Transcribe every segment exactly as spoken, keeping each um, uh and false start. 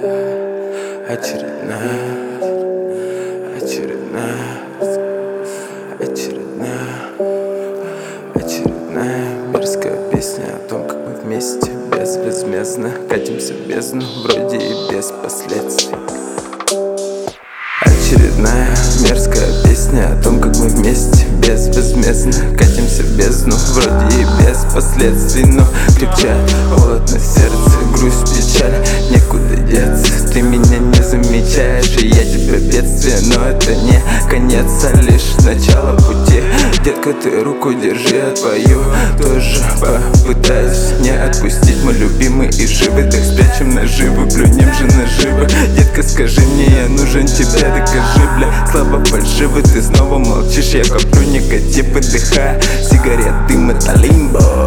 Очередная, очередная, очередная, очередная мерзкая песня о том, как мы вместе безвозмездно катимся в бездну, вроде и без последствий. Очередная мерзкая песня о том, как мы вместе безвозмездно катимся в бездну, вроде и без последствий. Но крепчает холод на сердце, грусть, печаль, некуда деться. Ты меня не замечаешь, и я тебе бедствие, но это не конец, а лишь начало пути. Детка, ты руку держи, а твою тоже попытаюсь не отпустить. Мы любимы и живы, так спрячем наживы, плюнем же наживы. Детка, скажи мне, я нужен тебе, докажи, бля, слабо фальшивый. Ты снова молчишь, я коплю негатив, выдыхая сигарет, дым, это лимбо.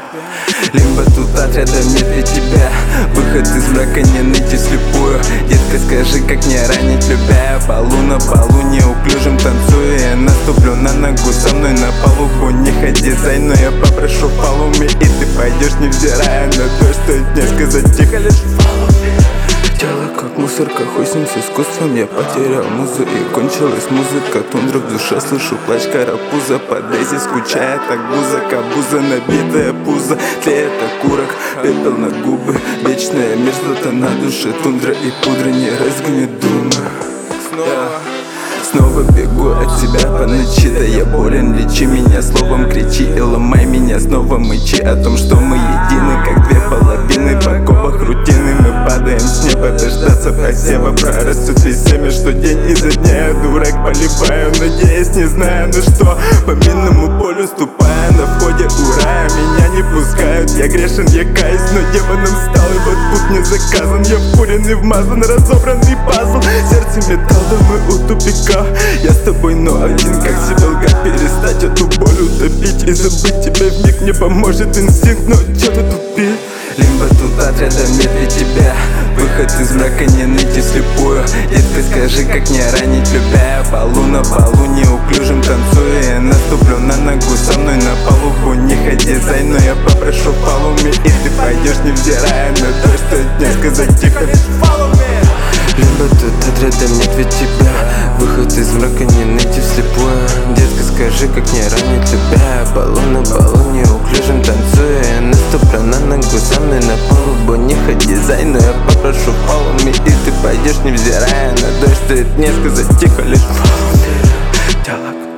Лимбо тут отрядом нет для тебя, выход из мрака, не ныть и слепую. Детка, скажи, как не ранить, любя, я полу на полу неуклюжим танцую. Я наступлю на ногу, со мной на палубу не ходи, зай, но я попрошу follow me, и ты пойдешь, невзирая на то, что мне сказать тихо, лишь follow me. Тело как мусорка, хуй с ним с искусством. Я потерял музу и кончилась музыка. Тундра в душе, слышу плач карапуза. По Дейзи скучает так буза, кабуза, набитая пузо. Тлеет окурок, пепел на губы. Вечная мерзлота на душе. Тундра и пудра не разгонит думы. Снова Снова бегу от тебя по ночи, да я болен, лечи меня словом, кричи и ломай меня, снова мычи о том, что мы едины, как две половины в оковах рутины. Мы падаем с неба, дождаться посева, прорастет ли семя, что день изо дня я дурак поливаю, надеясь, не знаю на что, по минному полю ступая на входе у рая. Меня не пускают, я грешен, я каюсь, но демоном стал, и вот путь мне заказан. Я вкуренный, вмазан, разобранный пазл, сердце металл, да мы у тупика. Я с тобой, но один, как себе лгать, перестать эту боль утопить и забыть тебя вмиг не поможет инстинкт, но чё ты тупишь? Лимбо тут отрядом нет для тебя, выход из мрака, не ныть и слепую. Детка, скажи, как не ранить, любя, я полу на полу неуклюжим танцую. Я наступлю на ногу, со мной на палубу не ходи, зай, но я попрошу follow me, и ты пойдешь, невзирая на то, что мне сказать тихо, лишь follow me. Лимбо тут отрядом нет ведь тебя, выход из мрака, не ныть и вслепую. Детка, скажи, как не ранить тебя, я полу на полу неуклюжим танцую. Я наступлю на ногу, со мной на палубу не ходи, зай, но я попрошу follow me, и ты пойдешь, невзирая на то, что это мне сказать тихо, лишь follow me. Диалог.